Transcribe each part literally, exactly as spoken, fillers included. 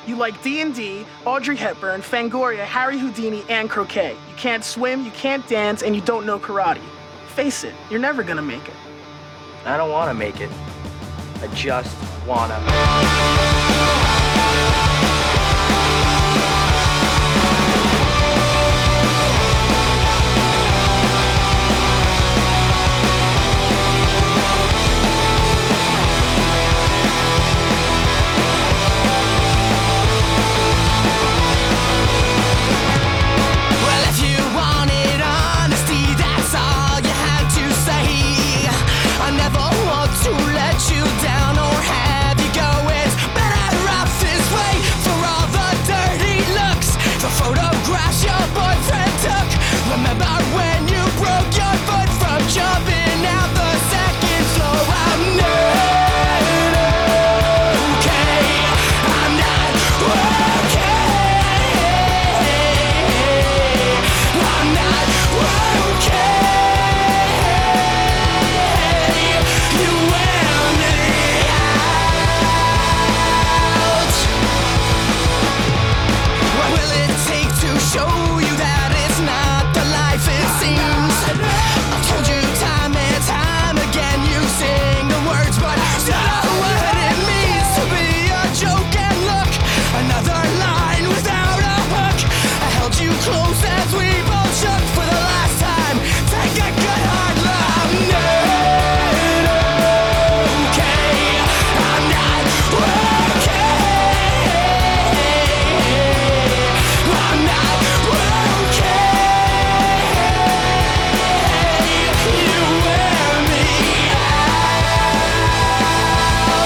You like D and D, Audrey Hepburn, Fangoria, Harry Houdini, and croquet. You can't swim, you can't dance, and you don't know karate. Face it, you're never gonna make it. I don't want to make it. I just wanna.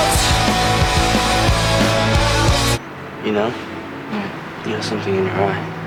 You know? Mm. You have something in your eye.